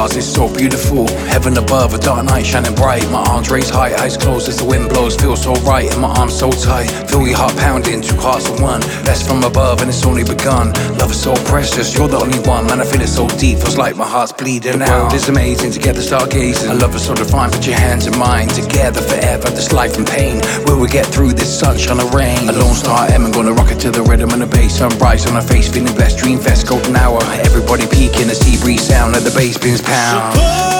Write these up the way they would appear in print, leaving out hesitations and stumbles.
stars, it's so beautiful. Heaven above, a dark night shining bright. My arms raised high, eyes closed as the wind blows. Feel so right, and my arms so tight. Feel your heart pounding, two hearts are one. Blessed from above, and it's only begun. Love is so precious, you're the only one. Man, I feel it so deep, feels like my heart's bleeding out. The world is amazing, together stargazing. I love is so divine, put your hands in mine. Together forever, this life and pain. Will we get through this sunshine or rain? A lone star M, I'm gonna rock it to the rhythm and the bass. Sunrise on our face, feeling blessed. Dream fest, golden hour. Everybody peeking, the sea breeze sound of the bass bins pound.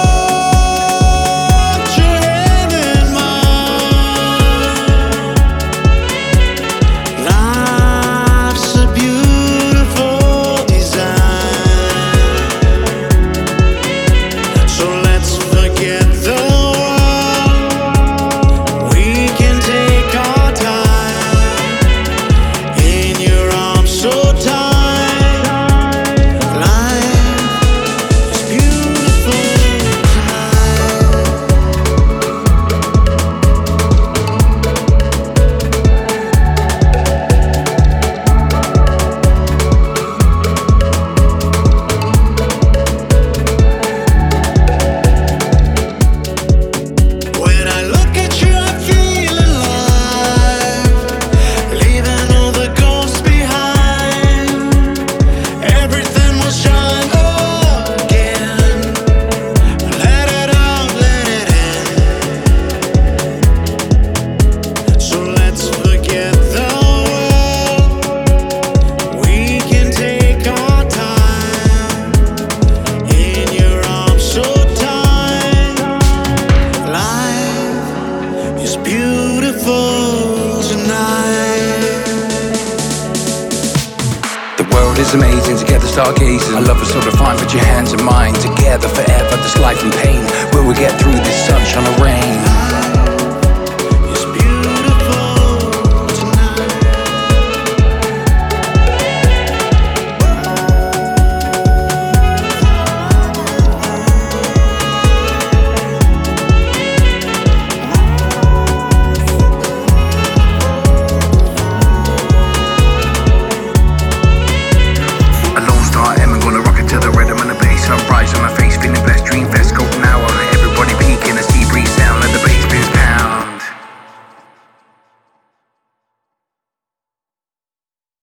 Is amazing, together stargazing. I love is so defined, put your hands in mine. Together forever, this life and pain. Will we get through this sunshine or rain?